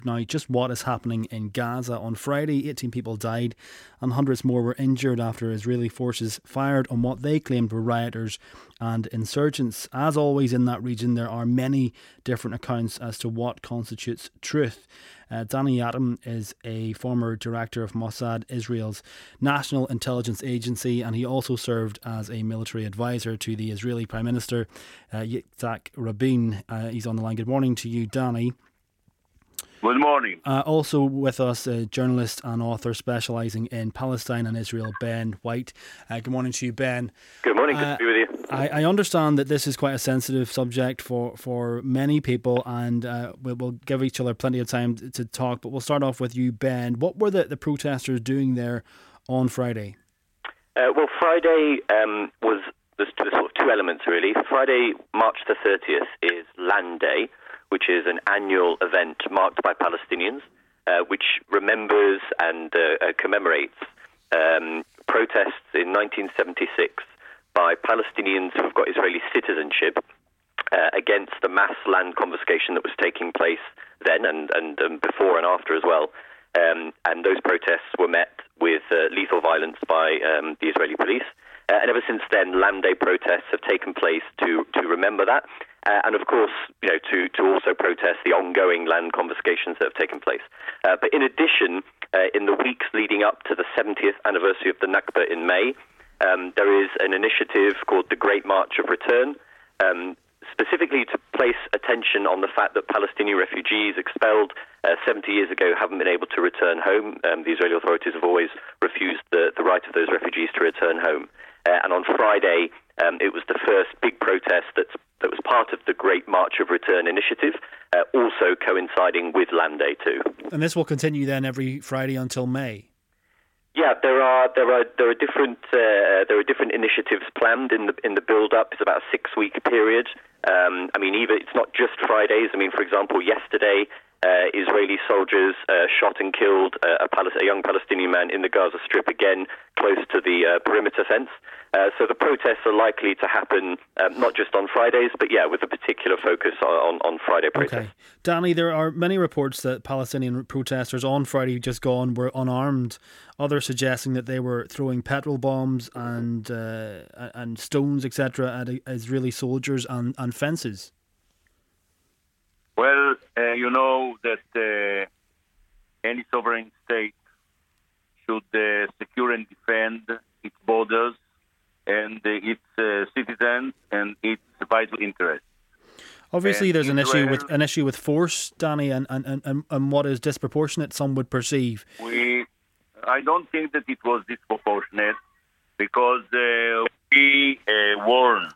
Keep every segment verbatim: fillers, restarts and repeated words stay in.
now just what is happening in Gaza. On Friday, eighteen people died and hundreds more were injured after Israeli forces fired on what they claimed were rioters and insurgents. As always in that region, there are many different accounts as to what constitutes truth. Uh, Danny Yatom is a former director of Mossad, Israel's national intelligence agency, and he also served as a military advisor to the Israeli Prime Minister, uh, Yitzhak Rabin. Uh, he's on the line. Good morning to you, Danny. Good morning. Uh, also with us, a journalist and author specialising in Palestine and Israel, Ben White. Uh, good morning to you, Ben. Good morning, good uh, to be with you. I, I understand that this is quite a sensitive subject for, for many people, and uh, we'll, we'll give each other plenty of time to talk, but we'll start off with you, Ben. What were the, the protesters doing there on Friday? Uh, well, Friday um, was, there's sort of two elements, really. Friday, March the thirtieth, is Land Day, which is an annual event marked by Palestinians, uh, which remembers and uh, uh, commemorates um, protests in nineteen seventy-six by Palestinians who have got Israeli citizenship uh, against the mass land confiscation that was taking place then and, and um, before and after as well. Um, and those protests were met with uh, lethal violence by um, the Israeli police. Uh, and ever since then, Land Day protests have taken place to, to remember that. Uh, and of course, you know, to, to also protest the ongoing land confiscations that have taken place. Uh, but in addition, uh, in the weeks leading up to the seventieth anniversary of the Nakba in May, um, there is an initiative called the Great March of Return, um, specifically to place attention on the fact that Palestinian refugees expelled uh, seventy years ago haven't been able to return home. Um, the Israeli authorities have always refused the, the right of those refugees to return home. Uh, and on Friday, um, it was the first big protest that's, that was part of the Great March of Return initiative, uh, also coinciding with Land Day too. And this will continue then every Friday until May? Yeah, there are there are there are different uh, there are different initiatives planned in the in the build up. It's about a six week period. Um, I mean, even it's not just Fridays. I mean, for example, yesterday uh, Israeli soldiers uh, shot and killed uh, a, Palis- a young Palestinian man in the Gaza Strip, again close to the uh, perimeter fence. Uh, so the protests are likely to happen um, not just on Fridays, but yeah, with a particular focus on, on Friday protests. Okay. Danny, there are many reports that Palestinian protesters on Friday just gone were unarmed, others suggesting that they were throwing petrol bombs and uh, and stones, et cetera, at Israeli soldiers and, and fences. Well, uh, you know that uh, any sovereign state should uh, secure and defend its borders and uh, its uh, citizens and its vital interests. Obviously, and there's an Israel, issue with an issue with force, Danny, and, and, and, and what is disproportionate, some would perceive. We, I don't think that it was disproportionate because uh, we uh, warned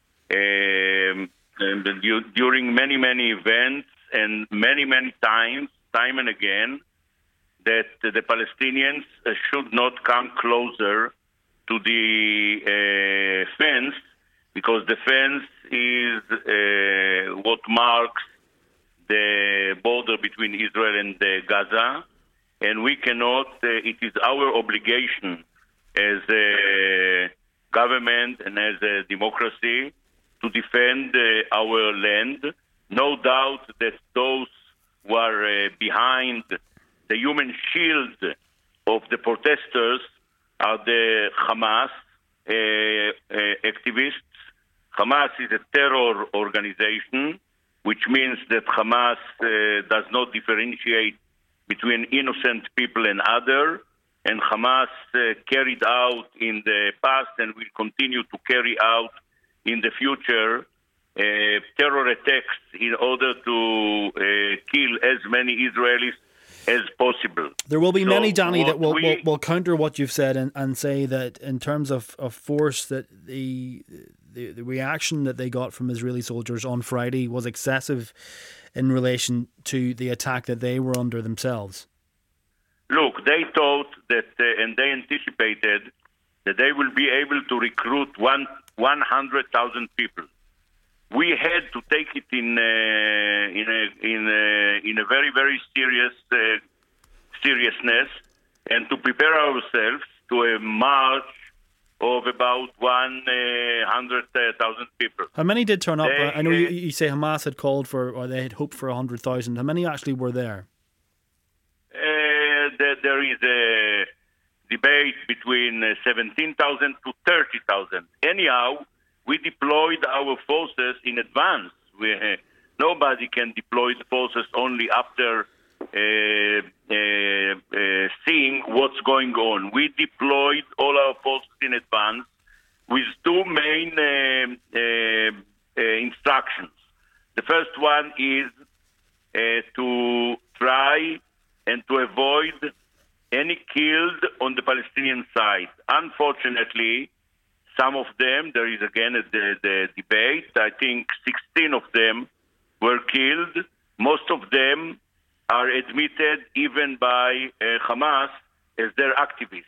um, during many, many events and many, many times, time and again, that the Palestinians uh, should not come closer to the uh, fence, because the fence is uh, what marks the border between Israel and uh, Gaza, and we cannot, uh, it is our obligation as a government and as a democracy to defend uh, our land. No doubt that those who are uh, behind the human shield of the protesters are the Hamas uh, uh, activists. Hamas is a terror organization, which means that Hamas uh, does not differentiate between innocent people and other, and Hamas uh, carried out in the past and will continue to carry out in the future uh, terror attacks in order to uh, kill as many Israelis as possible. There will be so many, Danny, that will, we, will, will counter what you've said and, and say that in terms of, of force, that the, the the reaction that they got from Israeli soldiers on Friday was excessive in relation to the attack that they were under themselves. Look, they thought that, uh, and they anticipated that they will be able to recruit one one hundred thousand people. We had to take it in uh, in a in a, in a very very serious uh, seriousness, and to prepare ourselves to a march of about one hundred thousand people. How many did turn up? They, I know you, you say Hamas had called for, or they had hoped for a hundred thousand. How many actually were there? there, there is a debate between uh, seventeen thousand to thirty thousand. Anyhow, we deployed our forces in advance. We, uh, nobody can deploy the forces only after uh, uh, uh, seeing what's going on. We deployed all our forces in advance with two main uh, uh, uh, instructions. The first one is uh, to try and to avoid any killed on the Palestinian side. Unfortunately, some of them, there is again a, the, the debate, I think sixteen of them were killed. Most of them are admitted even by uh, Hamas as their activists.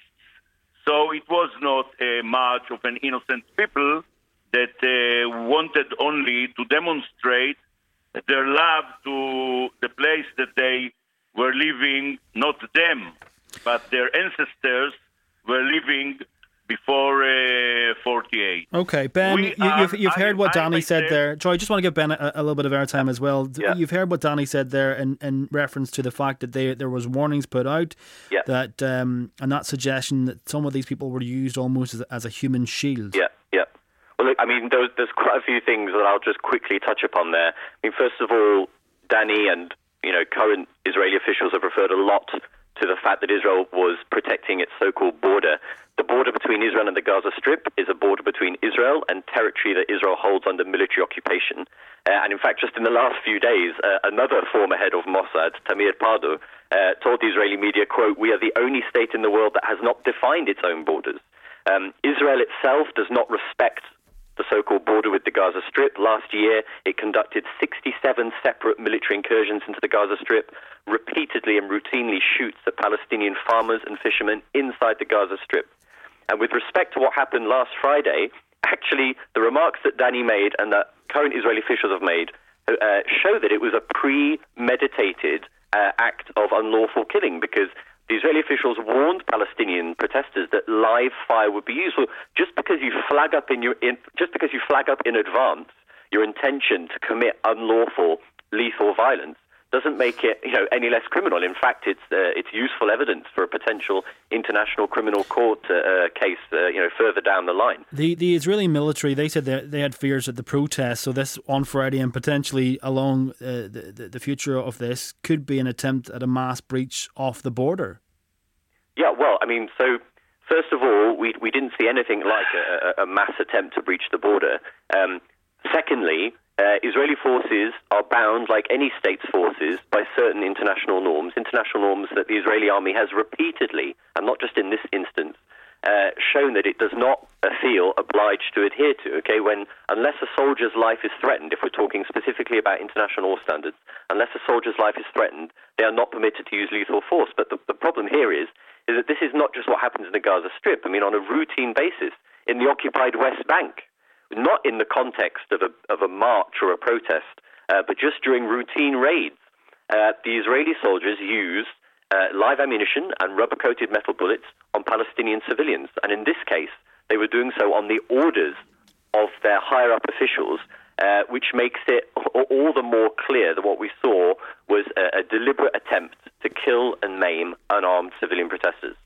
So it was not a march of an innocent people that uh, wanted only to demonstrate their love to the place that they were living, not them, but their ancestors were living before uh, forty-eight. Okay, Ben, you, are, you've, you've heard what I, Danny I said said, there. Joe, I just want to give Ben a, a little bit of airtime as well. Yeah. You've heard what Danny said there in, in reference to the fact that they, there was warnings put out, yeah. that um, and that suggestion that some of these people were used almost as, as a human shield. Yeah, yeah. Well, look, I mean, there's, there's quite a few things that I'll just quickly touch upon there. I mean, first of all, Danny and you know current Israeli officials have referred a lot to the fact that Israel was protecting its so-called border. The border between Israel and the Gaza Strip is a border between Israel and territory that Israel holds under military occupation. Uh, and in fact, just in the last few days, uh, another former head of Mossad, Tamir Pardo, uh, told the Israeli media, quote, "We are the only state in the world that has not defined its own borders." Um, Israel itself does not respect the so-called border with the Gaza Strip. Last year, it conducted sixty-seven separate military incursions into the Gaza Strip, repeatedly and routinely shoots at Palestinian farmers and fishermen inside the Gaza Strip. And with respect to what happened last Friday, actually, the remarks that Danny made and that current Israeli officials have made uh, show that it was a premeditated uh, act of unlawful killing, because the Israeli officials warned Palestinian protesters that live fire would be used. Well, just because you flag up in your in, just because you flag up in advance your intention to commit unlawful, lethal violence doesn't make it, you know, any less criminal. In fact, it's uh, it's useful evidence for a potential international criminal court uh, case, uh, you know, further down the line. The the Israeli military, they said that they had fears that the protests, so this on Friday and potentially along uh, the, the the future of this, could be an attempt at a mass breach off the border. Yeah, well, I mean, so first of all, we we didn't see anything like a, a mass attempt to breach the border. Um, secondly, Uh, Israeli forces are bound, like any state's forces, by certain international norms, international norms that the Israeli army has repeatedly, and not just in this instance, uh, shown that it does not uh, feel obliged to adhere to. Okay, when unless a soldier's life is threatened, if we're talking specifically about international law standards, unless a soldier's life is threatened, they are not permitted to use lethal force. But the, the problem here is, is that this is not just what happens in the Gaza Strip. I mean, on a routine basis, in the occupied West Bank, not in the context of a, of a march or a protest, uh, but just during routine raids, uh, the Israeli soldiers use uh, live ammunition and rubber-coated metal bullets on Palestinian civilians. And in this case, they were doing so on the orders of their higher-up officials, uh, which makes it all the more clear that what we saw was a, a deliberate attempt to kill and maim unarmed civilian protesters.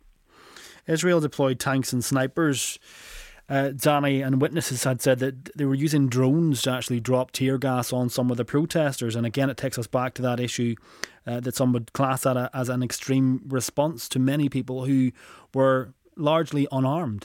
Israel deployed tanks and snipers. Uh, Danny, and witnesses had said that they were using drones to actually drop tear gas on some of the protesters. And again, it takes us back to that issue uh, that some would class that as an extreme response to many people who were largely unarmed.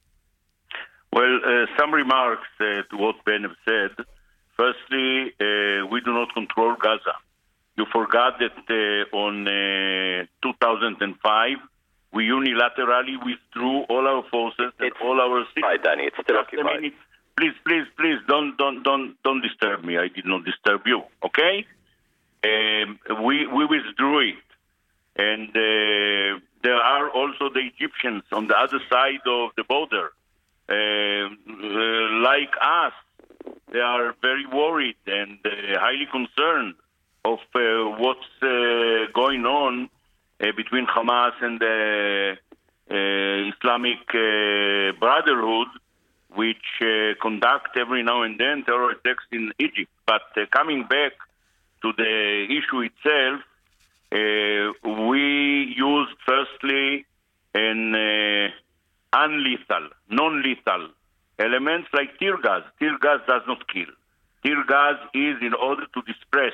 Well, uh, some remarks uh, to what Ben have said. Firstly, uh, we do not control Gaza. You forgot that uh, on uh, two thousand five, we unilaterally withdrew all our forces and it's all our citizens. Right, Danny, it's still occupied. Please, please, please, don't, don't, don't, don't disturb me. I did not disturb you. Okay? Um, we we withdrew it, and uh, there are also the Egyptians on the other side of the border, uh, uh, like us. They are very worried and uh, highly concerned of uh, what's uh, going on Uh, between Hamas and the uh, Islamic uh, Brotherhood, which uh, conduct every now and then terror attacks in Egypt. But uh, coming back to the issue itself, uh, we used costly and uh, unlethal, non-lethal elements like tear gas. Tear gas does not kill. Tear gas is in order to disperse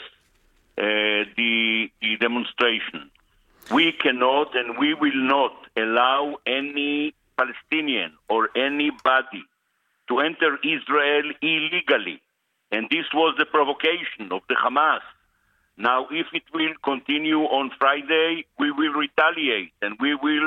uh, the, the demonstration. We cannot and we will not allow any Palestinian or anybody to enter Israel illegally. And this was the provocation of the Hamas. Now, if it will continue on Friday, we will retaliate and we will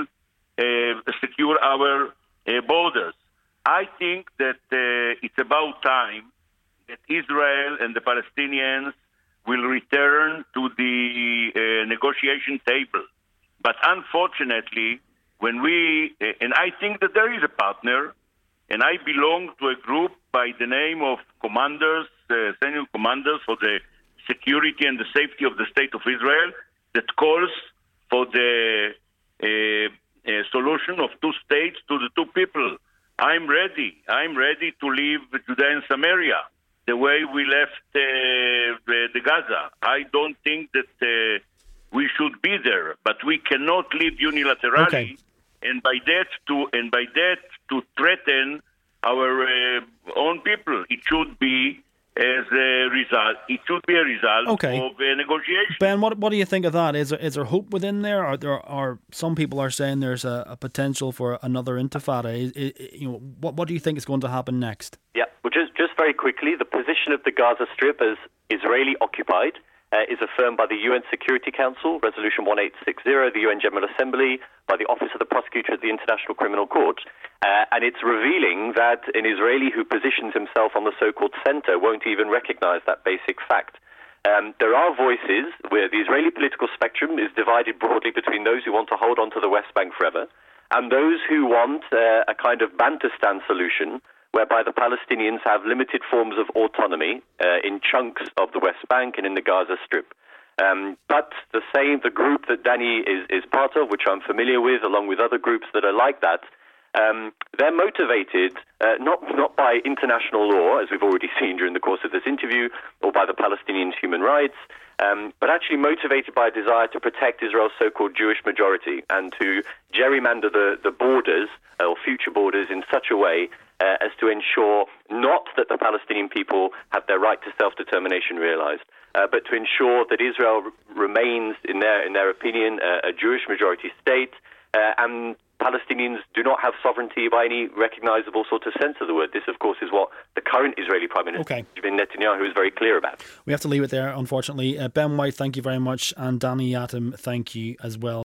uh, secure our uh, borders. I think that uh, it's about time that Israel and the Palestinians will return to the uh, negotiation table. But unfortunately, when we, uh, and I think that there is a partner, and I belong to a group by the name of commanders, uh, senior commanders for the security and the safety of the state of Israel, that calls for the uh, uh, solution of two states to the two people. I'm ready. I'm ready to leave Judea and Samaria the way we left uh, the, the Gaza. I don't think that uh, we should be there, but we cannot leave unilaterally, okay. and by that to and by that to threaten our uh, own people. It should be as a result. It should be a result okay. of a negotiation. Ben, what what do you think of that? Is there is there hope within there? Are there are some people are saying there's a, a potential for another intifada? Is, is, you know, what what do you think is going to happen next? Yeah, well, just just very quickly, the position of the Gaza Strip as Israeli occupied uh, is affirmed by the U N Security Council, Resolution one eight six zero, the U N General Assembly, by the Office of the Prosecutor at the International Criminal Court. Uh, and it's revealing that an Israeli who positions himself on the so-called center won't even recognize that basic fact. Um, there are voices where the Israeli political spectrum is divided broadly between those who want to hold on to the West Bank forever and those who want uh, a kind of Bantustan solution whereby the Palestinians have limited forms of autonomy uh, in chunks of the West Bank and in the Gaza Strip. Um, but the same, the group that Danny is, is part of, which I'm familiar with, along with other groups that are like that, um, they're motivated uh, not not by international law, as we've already seen during the course of this interview, or by the Palestinians' human rights, um, but actually motivated by a desire to protect Israel's so-called Jewish majority and to gerrymander the, the borders, or future borders, in such a way uh, as to ensure not that the Palestinian people have their right to self-determination realized, uh, but to ensure that Israel r- remains, in their in their opinion, uh, a Jewish majority state, uh, and Palestinians do not have sovereignty by any recognizable sort of sense of the word. This, of course, is what the current Israeli Prime Minister, okay. Benjamin Netanyahu, is very clear about. We have to leave it there, unfortunately. Uh, Ben White, thank you very much, and Danny Yatim, thank you as well.